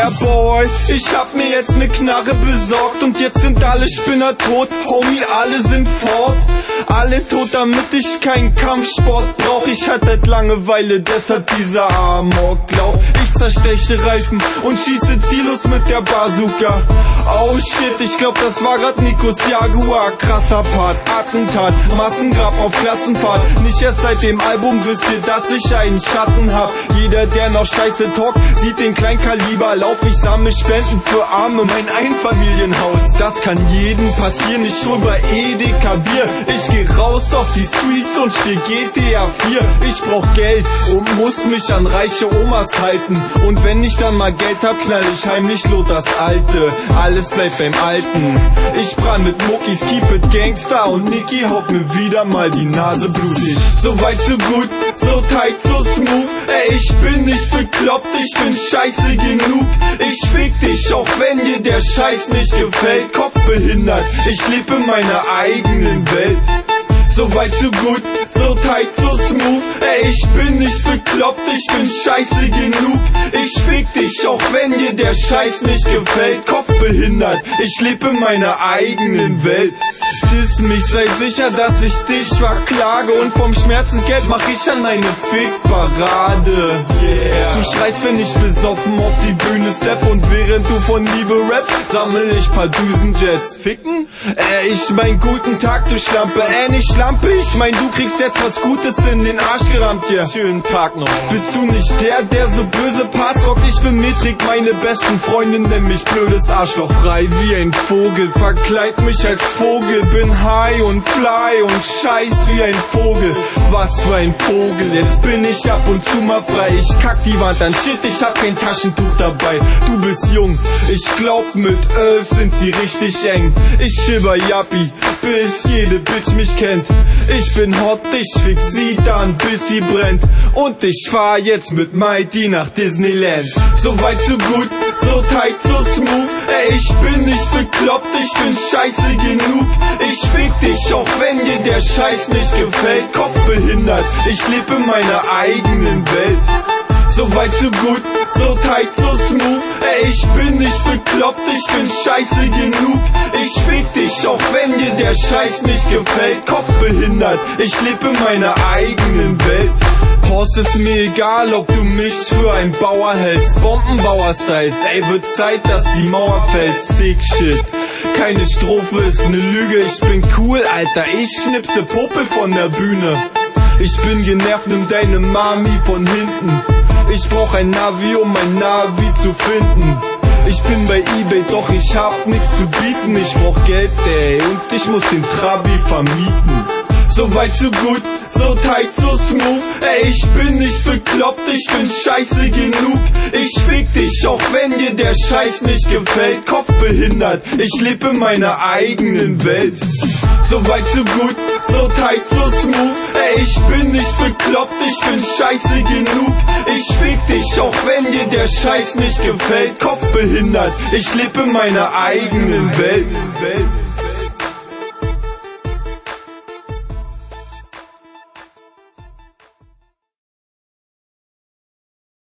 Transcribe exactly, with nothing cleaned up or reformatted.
Yeah boy, ich hab mir jetzt ne Knarre besorgt und jetzt sind alle Spinner tot, Homie, alle sind fort. Alle tot, damit ich keinen Kampfsport brauch. Ich hatte Langeweile, deshalb dieser Amoklauf. Ich zersteche Reifen und schieße ziellos mit der Bazooka. Oh shit, ich glaub, das war grad Nikos Jaguar. Krasser Part, Attentat, Massengrab auf Klassenfahrt. Nicht erst seit dem Album wisst ihr, dass ich einen Schatten hab. Jeder, der noch Scheiße talkt, sieht den Kleinkaliber Lauf. Ich sammle Spenden für Arme, mein Einfamilienhaus. Das kann jedem passieren, ich hol bei Edeka Bier. Ich geh raus auf die Streets und spiel G T A vier. Ich brauch Geld und muss mich an reiche Omas halten. Und wenn ich dann mal Geld hab, knall ich heimlich Lothars Alte. Alles bleibt beim Alten. Ich prall mit Muckis, keep it Gangster. Und Niki haut mir wieder mal die Nase blutig. So weit, so gut, so tight, so smooth. Ey, ich bin nicht bekloppt, ich bin scheiße genug. Ich fick dich, auch wenn dir der Scheiß nicht gefällt. Kopfbehindert, ich lebe in meiner eigenen Welt. So weit, so gut, so tight, so smooth. Ey, ich bin nicht bekloppt, ich bin scheiße genug. Ich fick dich, auch wenn dir der Scheiß nicht gefällt. Kopfbehindert, ich lebe in meiner eigenen Welt. Diss mich, sei sicher, dass ich dich verklage. Und vom Schmerzensgeld mach ich an eine Fickparade. Yeah. Du schreist, wenn ich besoffen auf die Bühne stepp. Und während du von Liebe rappst, sammel ich paar Düsenjets. Ficken? Äh, ich mein guten Tag, du Schlampe. Äh, nicht Schlampe, ich mein, du kriegst jetzt was Gutes in den Arsch gerammt, ja. Schönen Tag noch. Bist du nicht der, der so böse Parts rockt? Ich bin Metrik, meine besten Freundin nennt mich blödes Arschloch. Frei wie ein Vogel, verkleid mich als Vogel. Bin high und fly und scheiß wie ein Vogel. Was für ein Vogel, jetzt bin ich ab und zu mal frei. Ich kack die Wand an, shit, ich hab kein Taschentuch dabei. Du bist jung, ich glaub mit elf sind sie richtig eng. Ich chill bei Yappi, bis jede Bitch mich kennt. Ich bin hot, ich fix sie dann, bis sie brennt. Und ich fahr jetzt mit Mighty nach Disneyland. So weit, so gut, so tight, so smooth. Ey, ich bin nicht bekloppt, ich bin scheiße genug. Ich fick dich, auch wenn dir der Scheiß nicht gefällt. Kopfbehindert, ich lebe in meiner eigenen Welt. So weit, so gut, so tight, so smooth. Ey, ich bin nicht bekloppt, ich bin scheiße genug. Ich fick dich, auch wenn dir der Scheiß nicht gefällt. Kopfbehindert, ich lebe in meiner eigenen Welt. Horst, ist mir egal, ob du mich für ein Bauer hältst. Bombenbauer-Styles, ey, wird Zeit, dass die Mauer fällt. Sick shit. Keine Strophe ist ne Lüge, ich bin cool, Alter, ich schnipse Popel von der Bühne. Ich bin genervt, nimm deine Mami von hinten. Ich brauch ein Navi, um mein Navi zu finden. Ich bin bei eBay, doch ich hab nix zu bieten. Ich brauch Geld, ey, und ich muss den Trabi vermieten. So weit, so gut, so tight, so smooth. Ey, ich bin nicht bekloppt, ich bin scheiße genug. Ich fick dich, auch wenn dir der Scheiß nicht gefällt. Kopfbehindert, ich lebe in meiner eigenen Welt. So weit, so gut, so tight, so smooth. Ey, ich bin nicht bekloppt, ich bin scheiße genug. Ich fick dich, auch wenn dir der Scheiß nicht gefällt. Kopfbehindert, ich lebe in meiner eigenen Welt.